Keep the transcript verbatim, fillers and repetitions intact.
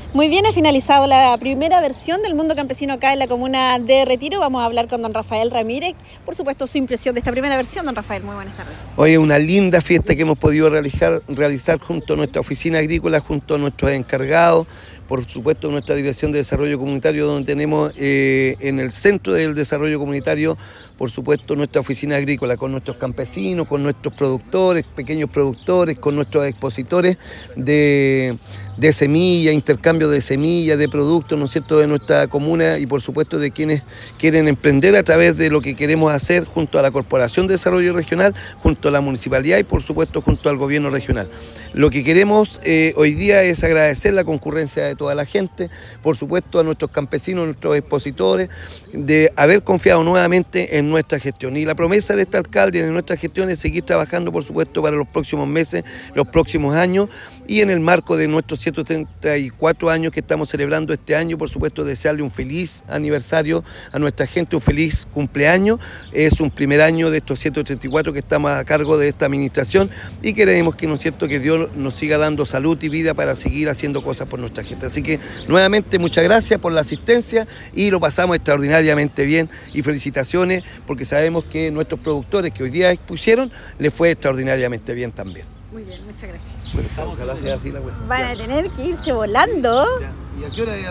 Muy bien, ha finalizado la primera versión del Mundo Campesino acá en la comuna de Retiro. Vamos a hablar con don Rafael Ramírez. Por supuesto, su impresión de esta primera versión, don Rafael. Muy buenas tardes. Hoy es una linda fiesta que hemos podido realizar, realizar junto a nuestra oficina agrícola, junto a nuestros encargados, por supuesto nuestra Dirección de Desarrollo Comunitario, donde tenemos eh, en el centro del desarrollo comunitario, por supuesto, nuestra oficina agrícola, con nuestros campesinos, con nuestros productores, pequeños productores, con nuestros expositores de, de semillas, intercambio de semillas, de productos, ¿no es cierto?, de nuestra comuna y por supuesto de quienes quieren emprender a través de lo que queremos hacer junto a la Corporación de Desarrollo Regional, junto a la Municipalidad y por supuesto junto al Gobierno Regional. Lo que queremos eh, hoy día es agradecer la concurrencia de toda la gente, por supuesto a nuestros campesinos, nuestros expositores, de haber confiado nuevamente en nuestra gestión. Y la promesa de este alcalde y de nuestra gestión es seguir trabajando, por supuesto, para los próximos meses, los próximos años, y en el marco de nuestros ciento treinta y cuatro años que estamos celebrando este año, por supuesto, desearle un feliz aniversario a nuestra gente, un feliz cumpleaños. Es un primer año de estos ciento treinta y cuatro que estamos a cargo de esta administración y queremos que, ¿no es cierto?, que Dios nos siga dando salud y vida para seguir haciendo cosas por nuestra gente. Así que, nuevamente, muchas gracias por la asistencia y lo pasamos extraordinariamente bien y felicitaciones porque sabemos que nuestros productores que hoy día expusieron les fue extraordinariamente bien también. Muy bien, muchas gracias. Bueno, ojalá sea así la wea. Van a tener que irse volando. Ya. ¿Y a qué hora es?